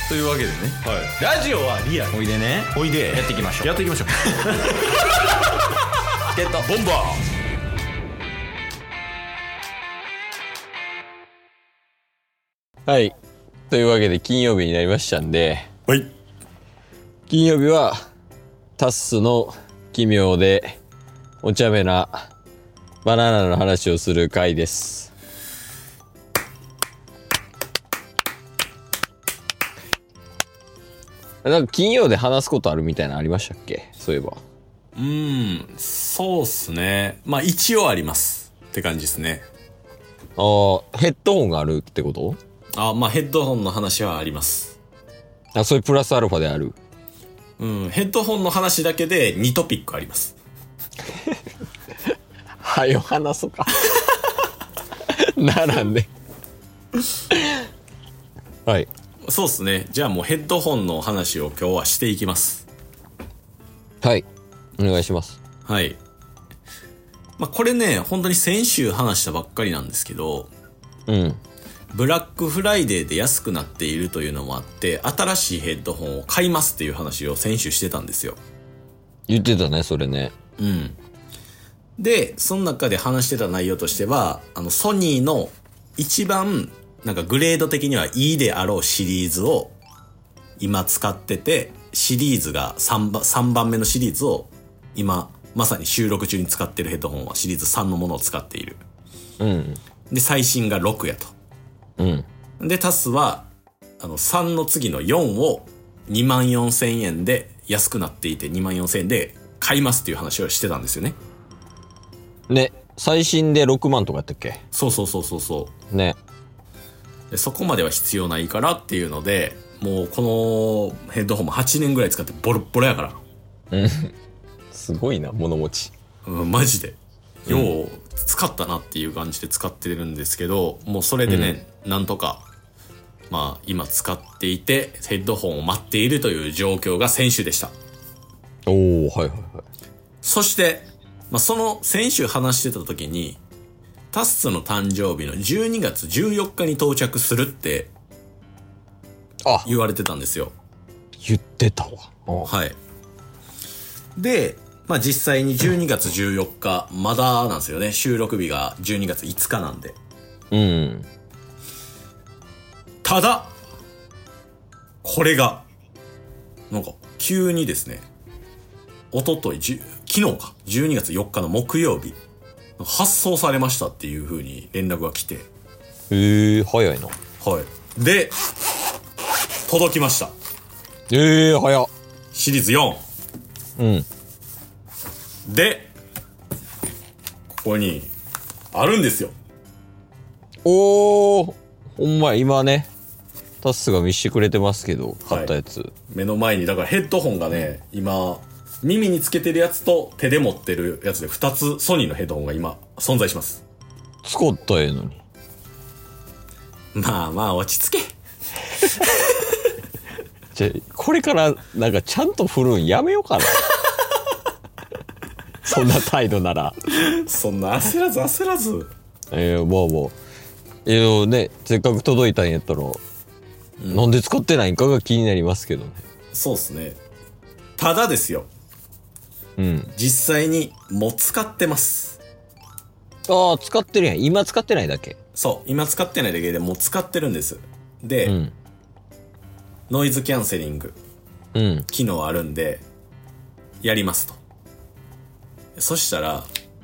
というわけでね、 はい、ラジオはリアル。 おいでね、 おいでやっていきましょう。 やっていきましょうゲットボンバはい。というわけで金曜日になりましたんで、 ー。はい。 金曜日はタッスの奇妙でお茶目なバナナの話をする回です。なんか金曜で話すことあるみたいなのありましたっけ？そういえば。 そうっすね。まあ一応ありますって感じですね。 ああ、ヘッドホンがあるってこと？ まあヘッドホンの話はあります。 あ、それプラスアルファである。 ヘッドホンの話だけで2トピックあります。 はよ話そうか。ならんで。はい。 そうっすね。じゃあもうヘッドホンの話を今日はしていきます。 はい。お願いします。 はい。まあこれね、本当に先週話したばっかりなんですけど、 うん。 ブラックフライデーで安くなっているというのもあって、新しいヘッドホンを買いますっていう話を先週してたんですよ。 言ってたね、それね。 うん。で、その中で話してた内容としては、ソニーの一番、なんかグレード的にはいいであろうシリーズを今使ってて、シリーズが3番目のシリーズを今、まさに収録中に使ってるヘッドホンはシリーズ3のものを使っている。 うん。 で、最新が6やと。 うん。 で、タスは、3の次の4を24,000円で安くなっていて24,000円で買いますっていう話をしてたんですよね。 ね、最新で6万とかやったっけ？ そうそうそうそうそね。 う。で、そこまでは必要ないからっていうので、もうこのヘッドホンも8年ぐらい使ってボロッボロやから。 うん。すごいな、物持ち。 マジで。よう使ったなっていう感じで使ってるんですけど、もうそれでね、なんとか、まあ今使っていてヘッドホンを待っているという状況が先週でした。 おー、はいはいはい。 そして、まあその先週話してた時に、タッスの誕生日の12月14日に到着するってあ、 言われてたんですよ。 言ってたわ。 はい。で、まあ実際に12月14日、まだなんですよね。収録日が12月5日なんで。 うん。 ただ、これが、なんか急にですね、昨日か、12月4日の木曜日、発送されましたっていう風に連絡が来て。 早いな。 はい。で、届きました。 早っ。 シリーズ4。 うん。 で、ここに、あるんですよ。 おー、ほんま今ね、タスが見してくれてますけど、買ったやつ。 目の前に、だからヘッドホンがね、今、耳につけてるやつと手で持ってるやつで2つソニーのヘッドホンが今存在します。 使ったらええのに。 まあまあ落ち着け。 じゃ、これからなんかちゃんと振るんやめようかな。そんな態度なら。 そんな焦らず。 まあまあ。ね、せっかく届いたんやったら、なんで使ってないんかが気になりますけどね。 そうっすね。ただですよ。 うん。 実際にもう使ってます。 ああ、使ってるやん。今使ってないだけ。 そう。今使ってないだけでもう使ってるんです。で、 うん。 ノイズキャンセリングうん。 機能あるんで、やりますと。そしたら、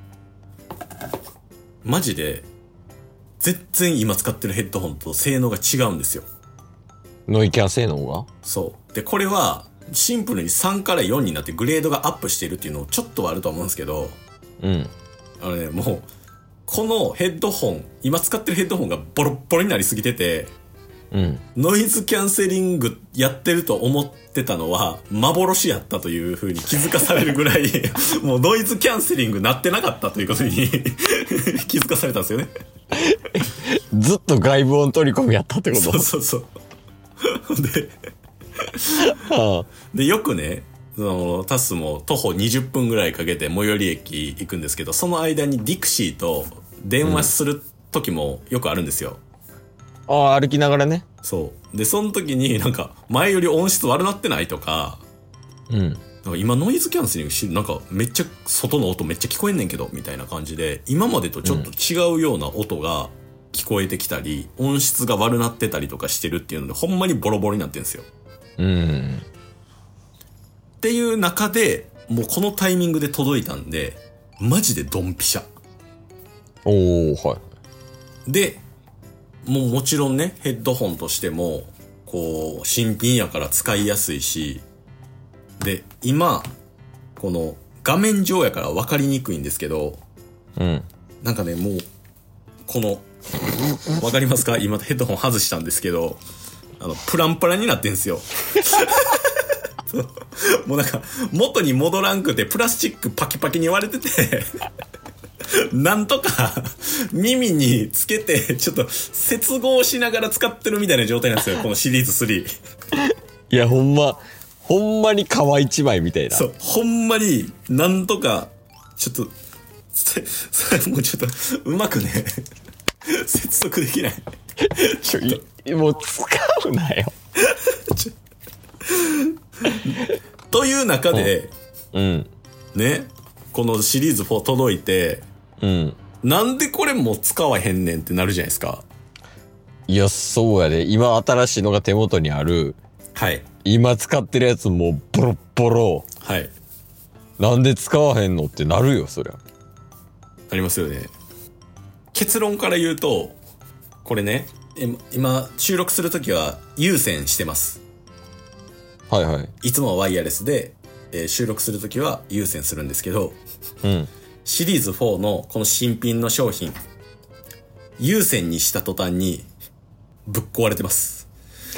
マジで、全然今使ってるヘッドホンと性能が違うんですよ。 ノイキャン性能が？ そう。で、これは、シンプルに3から4になってグレードがアップしているっていうのをちょっとはあると思うんですけど、 うん。 もう、このヘッドホン、今使ってるヘッドホンがボロッボロになりすぎてて、 うん。 ノイズキャンセリングやってると思ってたのは幻やったという風に気づかされるぐらいもうノイズキャンセリングなってなかったということに気づかされたんですよね。 ずっと外部音取り込みやったってこと？ そうではあ、 でよくね、タスも徒歩20分ぐらいかけて最寄り駅行くんですけど、その間にディクシーと電話する時もよくあるんですよ。 ああ、歩きながらね。 そう。で、その時になんか、前より音質悪なってないとか、 うん。 なんか今ノイズキャンセリングなんかめっちゃ外の音めっちゃ聞こえんねんけどみたいな感じで今までとちょっと違うような音が聞こえてきたり、音質が悪なってたりとかしてるっていうのでほんまにボロボロになってるんですよ。っていう中でもうこのタイミングで届いたんでマジでドンピシャ。 おー、はい。 でもちろんねヘッドホンとしてもこう新品やから使いやすいし、で今この画面上やから分かりにくいんですけど、なんかねもうこの分かりますか？今ヘッドホン外したんですけどプランプラになってんすよもうなんか元に戻らんくてプラスチックパキパキに割れててなんとか耳につけてちょっと接合しながら使ってるみたいな状態なんですよこのシリーズ3。 いやほんまに皮一枚みたいな。 そうほんまになんとかちょっともうちょっとうまくね接続できないもう使うなよという中で、ねこのシリーズ4届いて、なんでこれもう使わへんねんってなるじゃないですか。 いやそうやで、今新しいのが手元にある。 はい。 今使ってるやつもボロッボロ。 はい。 なんで使わへんのってなるよそりゃ。 ありますよね。結論から言うとこれね今収録するときは有線してます。 はいはい。 いつもはワイヤレスで、収録するときは有線するんですけど、シリーズ4のこの新品の商品有線にした途端にぶっ壊れてます。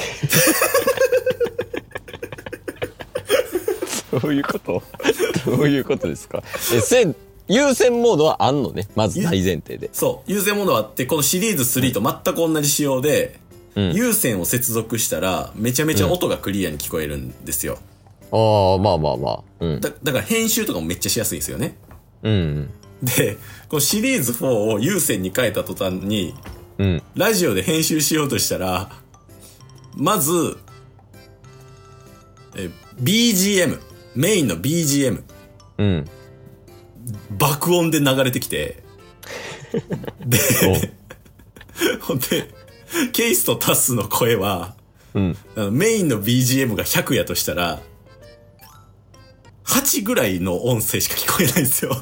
どういうことどういうことですか？有線モードはあんのね、まず大前提で。 そう有線モードはあって、このシリーズ3と全く同じ仕様で、有線を接続したらめちゃめちゃ音がクリアに聞こえるんですよ。 ああ、まあまあまあ。 だから編集とかもめっちゃしやすいんですよね。でこのシリーズ4を有線に変えた途端に、ラジオで編集しようとしたらまずBGM メインの BGM、爆音で流れてきてでほんでケイスとタスの声は、メインの BGM が100やとしたら8ぐらいの音声しか聞こえないんですよ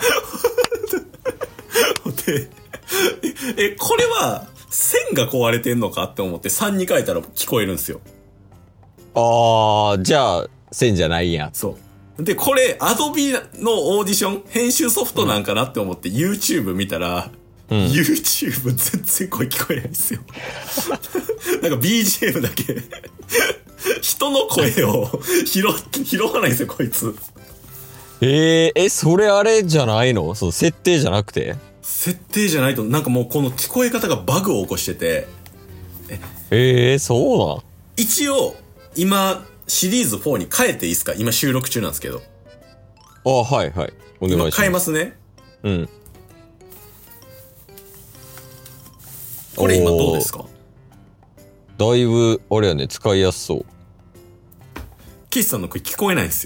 でこれは線が壊れてんのかって思って3に変えたら聞こえるんですよ。 ああ、じゃあ線じゃないや。 そうでこれアドビのオーディション編集ソフトなんかなって思って YouTube 見たら、YouTube 全然声聞こえないんですよなんか BGM だけ人の声を拾わないんですよこいつ。 それあれじゃないの？その設定じゃなくて？ 設定じゃないとなんかもうこの聞こえ方がバグを起こしてて。そうなん？ 一応今シリーズ4に変えていいですか？今収録中なんですけど。 あ、はいはい。お願いします。 今変えますね。これ今どうですか？ だいぶあれやね、使いやすそう。 岸さんの声聞こえないんですよ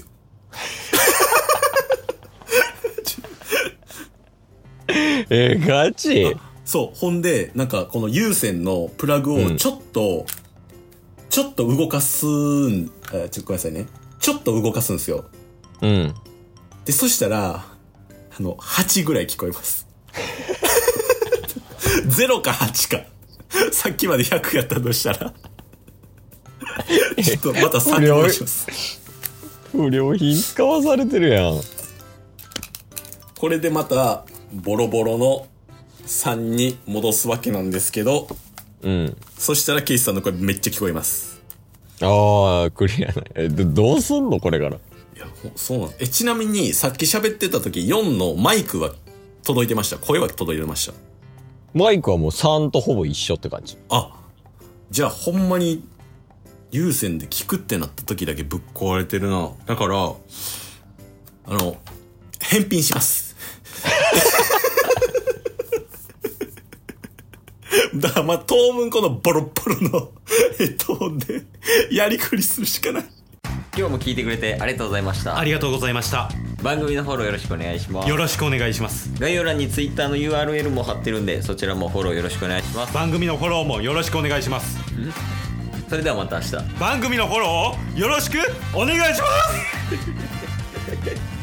ガチ？ そうほんでなんかこの有線のプラグをちょっと動かすごめんなさいね。ちょっと動かすんですよ。でそしたら8ぐらい聞こえます0か8かさっきまで100やったとしたらちょっとまた3に戻します。 不良品使わされてるやん。 これでまたボロボロの3に戻すわけなんですけど、そしたらケイスさんの声めっちゃ聞こえます。 ああ、クリアな。どうすんのこれから。いやそうなんちなみにさっき喋ってた時4のマイクは届いてました？声は届いてました？ マイクはもう3とほぼ一緒って感じ。 あ、じゃあほんまに有線で聞くってなった時だけぶっ壊れてるな。だから返品しますだからまあ当分このボロッボロのヘッドホンでやりくりするしかない。 今日も聞いてくれてありがとうございました。 ありがとうございました。 番組のフォローよろしくお願いします。 よろしくお願いします。 概要欄に Twitter の URL も貼ってるんで、そちらもフォローよろしくお願いします。 番組のフォローもよろしくお願いします。 それではまた明日。 番組のフォローをよろしくお願いします